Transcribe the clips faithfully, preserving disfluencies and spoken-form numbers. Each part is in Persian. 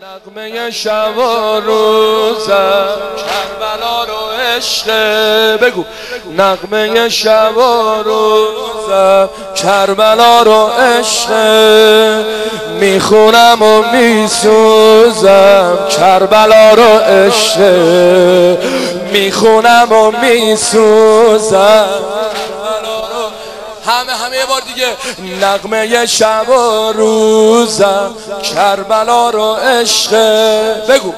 نغمه شب و روزم کربلا رو عشق بگو. نغمه شب و روزم کربلا رو عشق میخونم و میسوزم. کربلا رو عشق میخونم و میسوزم. همه همه یه بار دیگه. نغمه شب و روزم کربلا رو عشق بگو.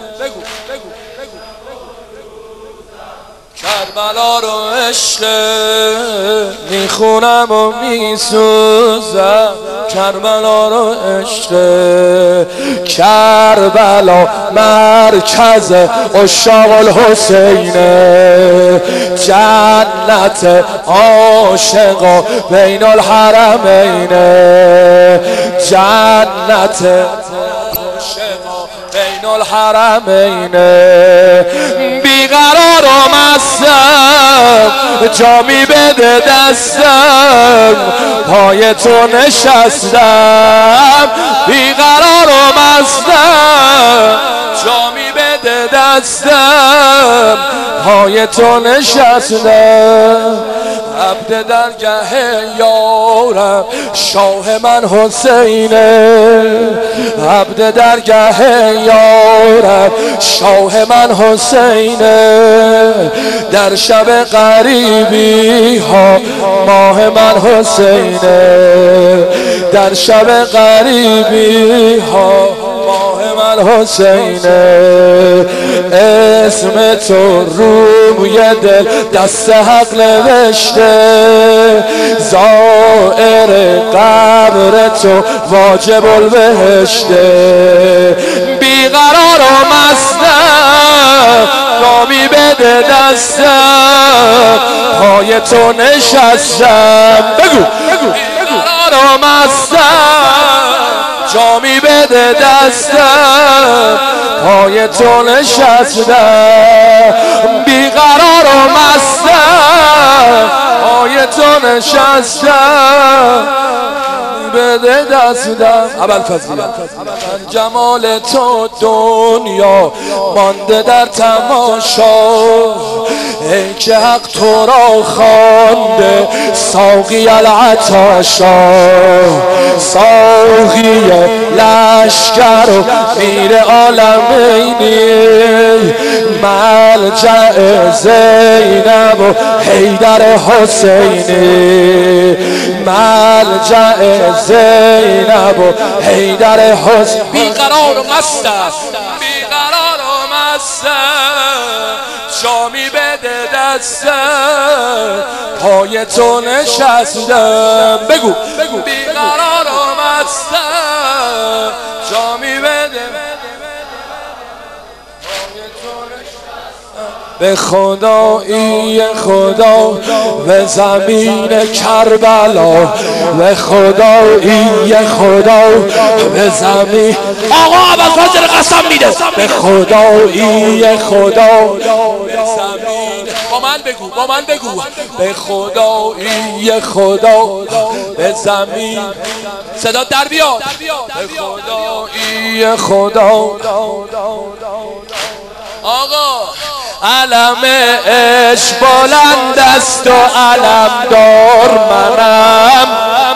کربلا رو عشق میخونم و میسوزم. کربلا رو عشق. کربلا مرکز عشاق الحسینه، جنت عاشقا بین الحرمینه. جنت عاشقا بین الحرمینه. بیقرار و مستم جامی بده دستم، پای تو نشستم. بیقرار و مستم جامی بده دستم، پای تو نشستم. عبد درگه یارم شاه من حسینه. عبد درگه یارم شاه من حسینه. در شب غریبی ها ماه من حسینه. در شب غریبی ها ماه من حسینه. اسم تو روی دل دست حق نوشته، زائر قبر تو واجب البهشته. بیقرار و مستم جامی بده دستم، پای تو نشستم. بگو. بیقرار و مستم جامی بده دستم، پای تو نشستم. بیقرار و مستم پای تو نشستم، بده دستم. ابوالفضل جمال تو دنیا مانده در تماشا، ای که حق تو را خوانده ساقی العطاشا. ساقی لشکر و میر عالمینی، ملجأ زینب و حیدر حسینی. ملجأ زینب و حیدر حسینی. بیقرار و مستم بیقرار و مستم جامی بده دستم، پای تو نشستم. بگو. بیقرار و مستم جامی بده به خدایی خدا به زمین کربلا. به خدایی خدا به زمین. آقا ابوالفضل قسم میده. به خدایی خدا به زمین. با من بگو با من بگو. به خدایی خدا به زمین. صدا در بیاد. به خدایی خدا. آقا علم عشق بلند است و علم دار منم.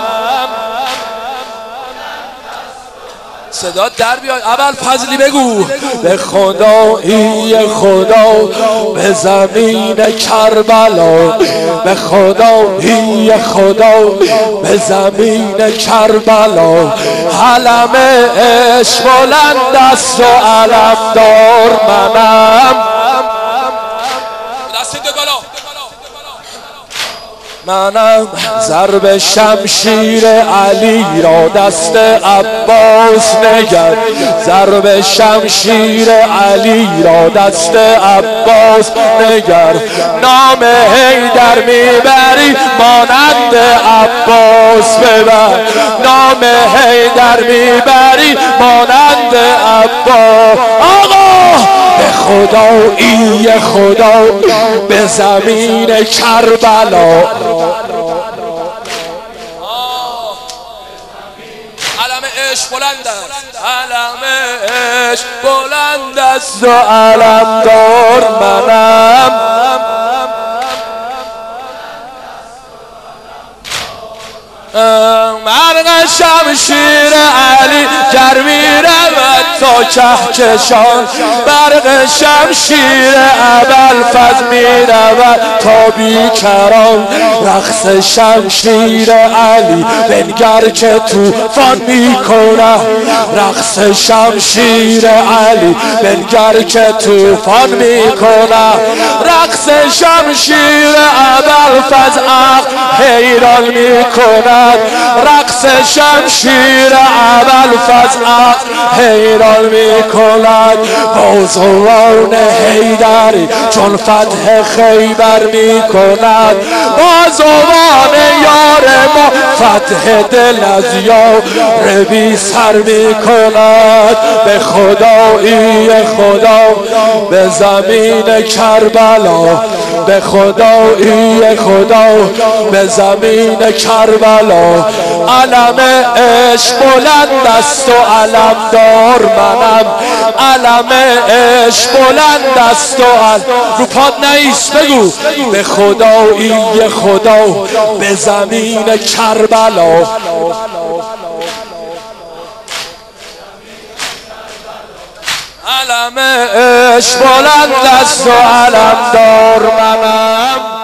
صدا در بیاد. ابوالفضلی بگو. به خدایی خدا به زمین کربلا. به خدایی خدا به زمین کربلا. علم عشق بلند است و علم دار منم. منم ضرب شمشیر علی را دست عباس نگر. ضرب شمشیر علی را دست عباس نگر. نام حیدر میبری مانند عباس ببر. نام حیدر میبری مانند عباس. آقا به خدایی خدا به زمین کربلا. علم عشق بلند است، علم عشق بلند است و علمدار منم مرغ شمشیر علی گر میرود تا کهکشان برق شمشیر ابوالفضل میرود تا بیکران رقص شمشیر علی بنگر که طوفان میکنه رقص شمشیر علی بنگر که طوفان میکنه رقص شمشیر ابوالفضل عقل حیران میکنه رقص شمشیر ابوالفضل عقل حیران میکند بازوان حیدری چون فتح خیبر میکند بازوان یار ما فتح دل از یار بی سر میکند به خدایی خدا به زمین کربلا به خدایی خدا به زمین کربلا علم عشق بلند است و علمدار منم علم عشق بلند است و عل... رو پاد نیست بگو به خدایی خدا به زمین کربلا علم عشق بلند است و علمدار منم